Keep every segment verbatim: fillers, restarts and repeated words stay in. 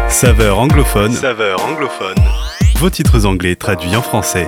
Saveur anglophone. Saveur anglophone. Vos titres anglais traduits en français.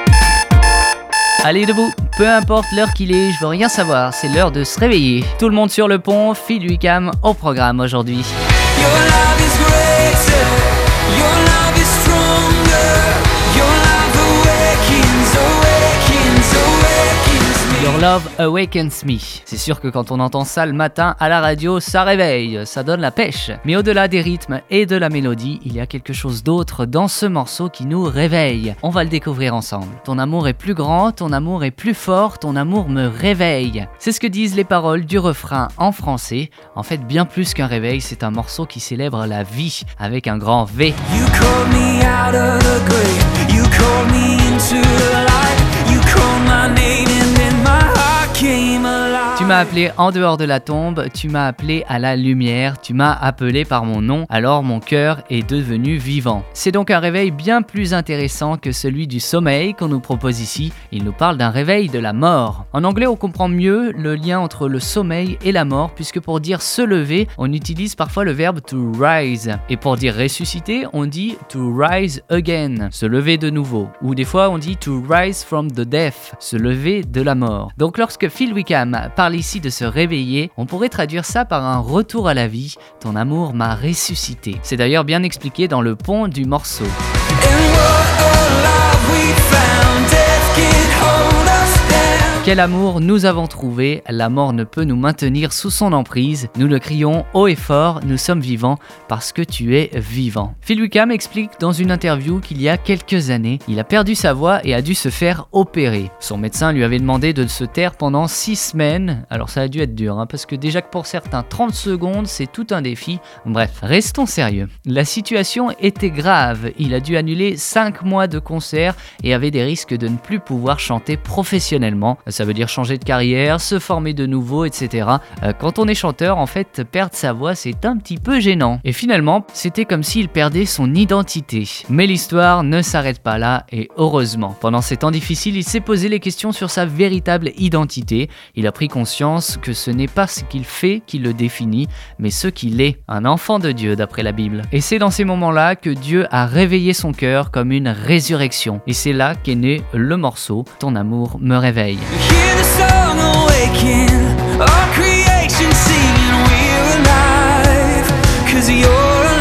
Allez debout, peu importe l'heure qu'il est, je veux rien savoir, c'est l'heure de se réveiller. Tout le monde sur le pont, Phil Wickham au programme aujourd'hui. Your love is greater, your love is stronger, your love awakens, awakens, awakens me. Your Love Awakens Me. C'est sûr que quand on entend ça le matin à la radio, ça réveille, ça donne la pêche. Mais au-delà des rythmes et de la mélodie, il y a quelque chose d'autre dans ce morceau qui nous réveille. On va le découvrir ensemble. Ton amour est plus grand, ton amour est plus fort, ton amour me réveille. C'est ce que disent les paroles du refrain en français. En fait, bien plus qu'un réveil, c'est un morceau qui célèbre la vie avec un grand V. You called me out of the grave, you called me into the light, you called my name and then my heart came alive. Tu m'as appelé en dehors de la tombe, tu m'as appelé à la lumière, tu m'as appelé par mon nom, alors mon cœur est devenu vivant. C'est donc un réveil bien plus intéressant que celui du sommeil qu'on nous propose ici. Il nous parle d'un réveil de la mort. En anglais, on comprend mieux le lien entre le sommeil et la mort, puisque pour dire se lever, on utilise parfois le verbe to rise. Et pour dire ressusciter, on dit to rise again, se lever de nouveau. Ou des fois, on dit to rise from the death, se lever de la mort. Donc lorsque Phil Wickham parle ici de se réveiller, on pourrait traduire ça par un retour à la vie. Ton amour m'a ressuscité. C'est d'ailleurs bien expliqué dans le pont du morceau. And what a love we found, death can't hold us down. Quel amour nous avons trouvé, la mort ne peut nous maintenir sous son emprise. Nous le crions haut et fort, nous sommes vivants parce que tu es vivant. Phil Wickham explique dans une interview qu'il y a quelques années, il a perdu sa voix et a dû se faire opérer. Son médecin lui avait demandé de se taire pendant six semaines. Alors ça a dû être dur, hein, parce que déjà que pour certains, trente secondes, c'est tout un défi. Bref, restons sérieux. La situation était grave. Il a dû annuler cinq mois de concerts et avait des risques de ne plus pouvoir chanter professionnellement. Ça veut dire changer de carrière, se former de nouveau, et cetera. Euh, quand on est chanteur, en fait, perdre sa voix, c'est un petit peu gênant. Et finalement, c'était comme s'il perdait son identité. Mais l'histoire ne s'arrête pas là, et heureusement. Pendant ces temps difficiles, il s'est posé les questions sur sa véritable identité. Il a pris conscience que ce n'est pas ce qu'il fait qui le définit, mais ce qu'il est, un enfant de Dieu d'après la Bible. Et c'est dans ces moments-là que Dieu a réveillé son cœur comme une résurrection. Et c'est là qu'est né le morceau « Ton amour me réveille ». Hear the song awaken, all creation singing, we're alive, 'cause you're alive.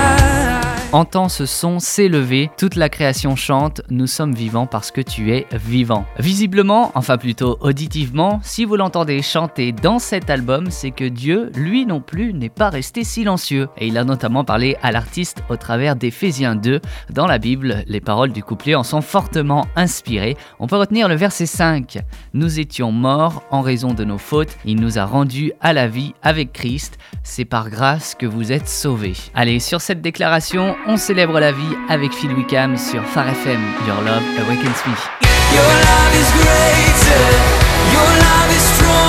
Entends ce son s'élever, toute la création chante, nous sommes vivants parce que tu es vivant. Visiblement, enfin plutôt auditivement, si vous l'entendez chanter dans cet album, c'est que Dieu, lui non plus, n'est pas resté silencieux. Et il a notamment parlé à l'artiste au travers d'Éphésiens deux. Dans la Bible, les paroles du couplet en sont fortement inspirées. On peut retenir le verset cinq. Nous étions morts en raison de nos fautes, il nous a rendus à la vie avec Christ. C'est par grâce que vous êtes sauvés. Allez, sur cette déclaration, on célèbre la vie avec Phil Wickham sur Phare F M. Your Love Awakens Me. Your love is greater, your love is stronger.